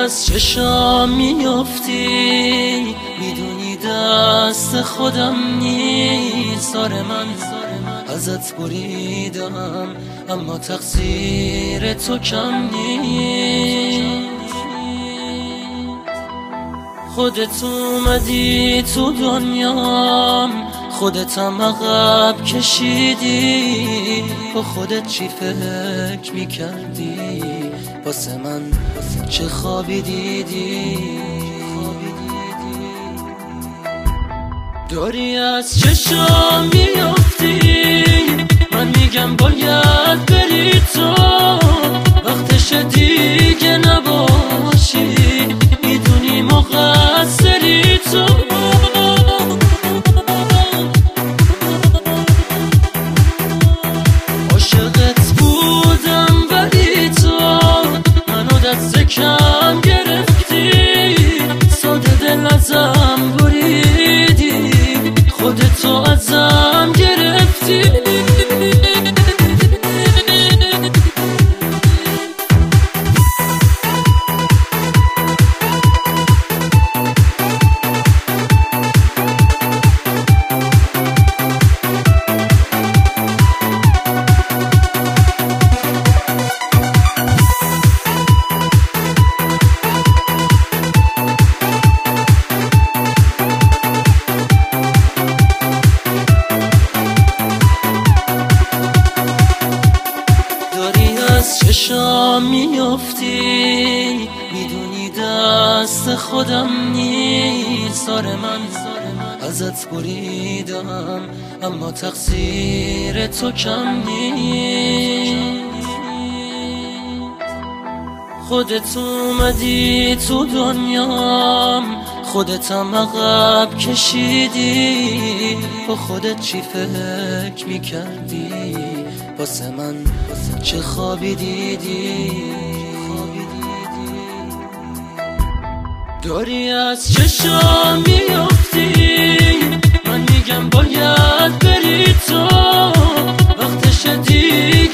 از چشام میافتی، میدونی دست خودم نیست. سار من ازت بریدم، اما تقصیر تو کم نیست. خودت اومدی تو دنیام، خودتم عقب کشیدی. با خودت چی فکر میکردی؟ واسه من چه خوابی دیدی؟ داری از چشام میافتی، من میگم باید بری تو. وقتش دیگه نباشی، میدونی مقصری تو. عاشقت بودم ولی تو منو دست کم گرفتی. ساده دل ازم بریدی، خودتو ازم گرفتی. چشام میافتی، میدونی دست خودم نیست. سار من ازت بریدم، اما تقصیر تو کم نیست. خودت اومدی تو دنیام، خودتم عقب کشیدی. با خودت چی فکر میکردی؟ واسه من چه خوابی دیدی؟ داری از چشام میافتی، من میگم باید بری تو. وقتش دیگه